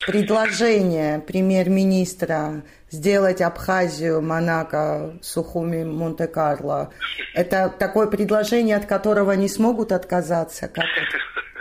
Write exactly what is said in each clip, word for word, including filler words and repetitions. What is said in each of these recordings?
Предложение премьер-министра сделать Абхазию, Монако, Сухуми, Монте-Карло, это такое предложение, от которого не смогут отказаться? Как это?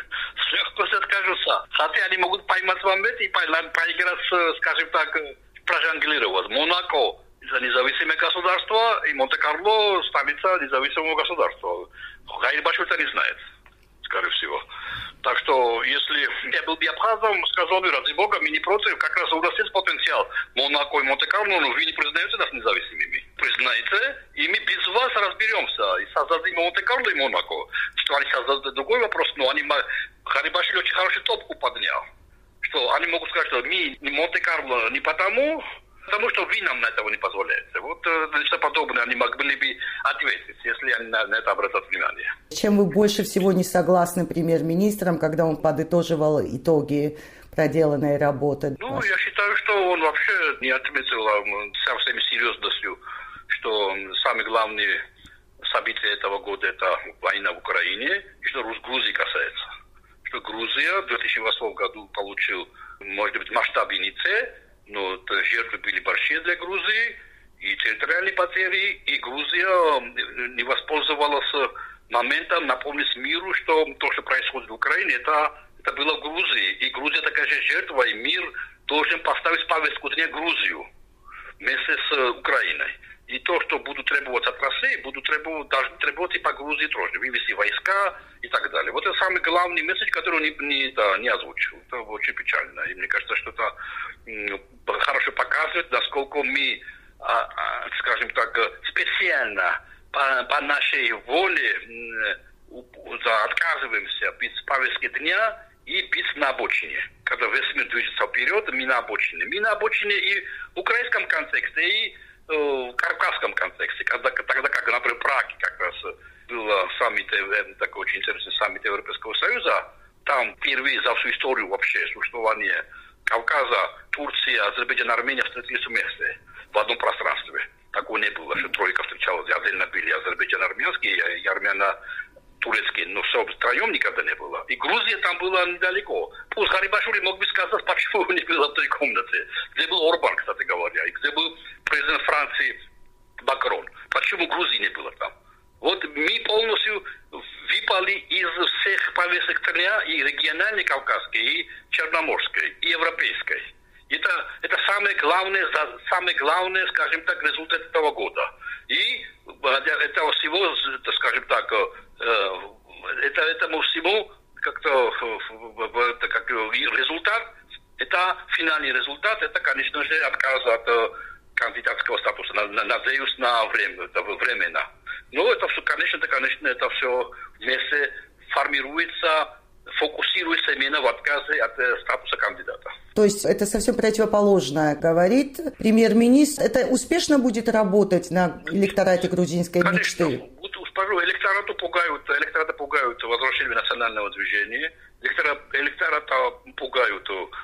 Легко откажутся. Хотя они могут поймать момент и поиграть, скажем так, прожонглировать. Монако за независимое государство, и Монте-Карло столица независимого государства. Гайрбаш это не знает, скорее всего. Так что, если я был бы абхазом, сказал бы, ради бога, мы не против, как раз у нас есть потенциал. Монако и Монте-Карло, но вы не признаете нас независимыми. Признаете, и мы без вас разберемся. И создадим Монте-Карло и Монако. Что они создадут, другой вопрос, но они, Гарибашвили очень хорошую топку поднял. Что они могут сказать, что мы не Монте-Карло не потому, потому что вы нам на этого не позволяете. Вот нечто подобное они могли бы ответить, если они на, на это обратят внимание. Чем вы больше всего не согласны премьер-министром, когда он подытоживал итоги проделанной работы? Ну, я считаю, что он вообще не отметил со всеми серьезностью, что самое главное событие этого года – это война в Украине, и что Грузии касается. Что Грузия в две тысячи восьмом году получил, может быть, масштаб ИНИЦЕ, но жертвы были большие для Грузии, и территориальные потери, и Грузия не воспользовалась моментом напомнить миру, что то, что происходит в Украине, это, это было в Грузии. И Грузия такая же жертва, и мир должен поставить в повестку дня Грузию вместе с Украиной. И то, что будут требовать от России, будут требовать, должны требовать и по Грузии тоже, вывести войска и так далее. Вот это самый главный месседж, который он не, не, да, не озвучил. Это очень печально. И мне кажется, что это м, хорошо показывает, насколько мы, а, а, скажем так, специально по, по нашей воле м, да, отказываемся быть в повестке дня и быть на обочине. Когда весь мир движется вперед, мы на обочине. Мы на обочине и в украинском контексте, и в кавказском контексте, когда, тогда как, например, в Праге как раз был саммит, такой очень интересный саммит Европейского Союза, там впервые за всю историю вообще существования Кавказа, Турция, Азербайджан, Армения встретились вместе в одном пространстве. Такого не было, что тройка встречалась, отдельно были Азербайджан армянские и армяно турецкие, но все втроем никогда не было. И Грузия там была недалеко. Пусть Гарибашвили мог бы сказать, почему не было в той комнате. Где был Орбан, кстати говоря, и где был президент Франции Макрон. Почему Грузии не было там? Вот мы полностью выпали из всех повесток дня, и региональной, кавказской, и черноморской, и европейской. Это, это самое главное, самое главное, скажем так, результат этого года. И этого всего, скажем так, это, этому всему как-то это как результат, это финальный результат, это, конечно же, отказ от кандидатского статуса. Надеюсь, на время, временно. Но это все, конечно, это, конечно, это все вместе формируется, фокусируется именно в отказе от статуса кандидата. То есть это совсем противоположное, говорит премьер-министр. Это успешно будет работать на электорате грузинской конечно, мечты? Конечно, электорату пугают, электората пугают возвращение национального движения, электората, электората пугают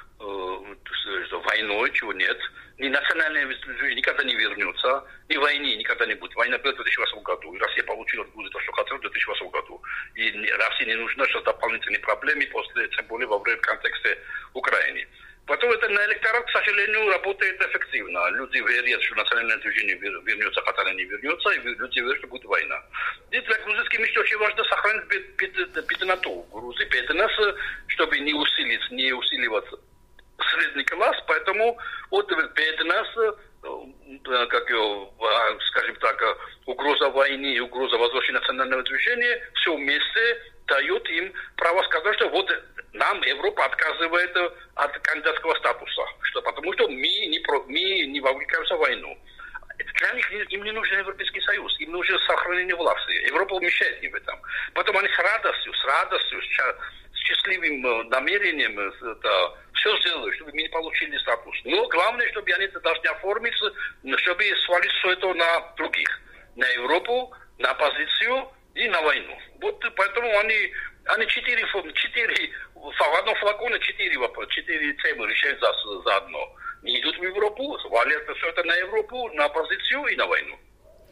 э, войной, чего нет. Ни национальное движение никогда не вернется, ни войны никогда не будет. Война была в две тысячи восьмом году, и Россия получила то, что хотела в две тысячи восьмом году. И России не нужно сейчас дополнительные проблемы, после, тем более во время контекста Украины. Потом это на электорат, к сожалению, работает эффективно. Люди верят, что национальное движение вернется, хотя оно не вернется, и люди верят, что будет война. И для грузинских мечт очень важно сохранить бедноту в Грузии, бедность, чтобы не усилить, не усиливать средний класс, поэтому вот бедность, как его, скажем так, угроза войны и угроза возвращения национального движения, все вместе дает им право сказать, что вот нам Европа отказывает от кандидатского статуса, что, потому что мы не, про, мы не вовлекаемся в войну. Для них им не нужен Европейский Союз, им нужно сохранение власти. Европа мешает им в этом. Потом они с радостью, с радостью, с счастливым намерением это, все сделают, чтобы мы не получили статус. Но главное, чтобы они это должны оформить, чтобы свалить все это на других. На Европу, на оппозицию и на войну. Вот поэтому они, они четыре, четыре, в одном флаконе четыре, четыре темы решают за, заодно. Не идут в Европу, свалят все это на Европу, на оппозицию и на войну.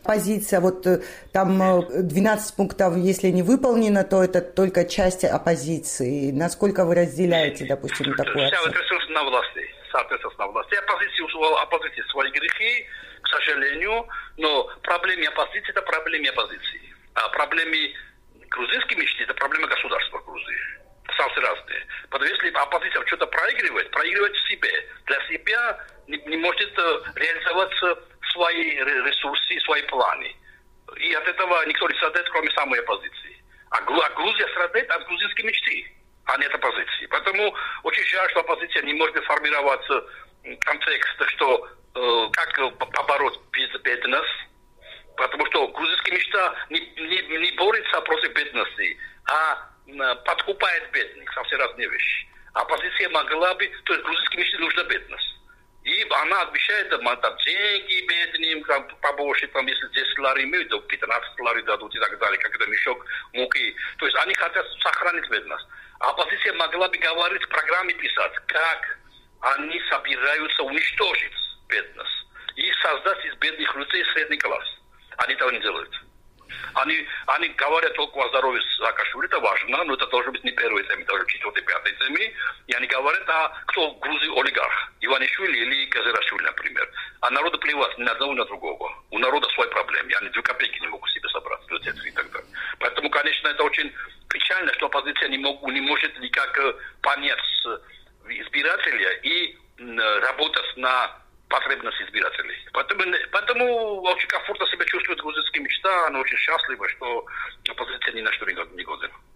Позиция, вот там двенадцать пунктов, если не выполнено, то это только часть оппозиции. Насколько вы разделяете, допустим, такую оценку? Вся ответственность на власти. Ответственность на власти. Оппозиция, у оппозиции свои грехи, к сожалению, но проблемы оппозиции – это проблемы оппозиции. А проблемы грузинской мечты – это проблемы государства Грузии. Совсем разные. Потому что если оппозиция что-то проигрывает, проигрывает в себе. Для себя не, не может реализовать свои ресурсы, свои планы. И от этого никто не страдает, кроме самой оппозиции. А Грузия страдает от грузинской мечты, а не от оппозиции. Поэтому очень жаль, что оппозиция не может формировать контекст, что э, как побороть бедность. Потому что грузинская мечта не, не, не борется против бедности, а подкупает бедных. Совсем разные вещи. Оппозиция могла бы... То есть грузинской мечте нужна бедность. И она обещает там, там деньги бедным, там, побольше, там, если десять лари имеют, то пятнадцать лари дадут и так далее, как это мешок муки. То есть они хотят сохранить бедность. А оппозиция могла бы говорить, в программе писать, как они собираются уничтожить бедность и создать из бедных людей средний класс. Они этого не делают. Они, они говорят только о здоровье Саакашвили, это важно, но это должно быть не первой теме, даже четвертой, пятой теме. И они говорят, а кто в Грузии олигарх? Иванишвили или Казирашвили, например. А народу плевать ни одного, ни на другого. У народа свои проблемы, они две копейки не могут себе собрать, и так далее. Поэтому, конечно, это очень печально, что оппозиция не, мог, не может никак понять избирателя и работать на потребность избирателей. Поэтому, поэтому очень комфортно себя чувствует грузинская мечта, она очень счастлива, что оппозиция ни на что не годна.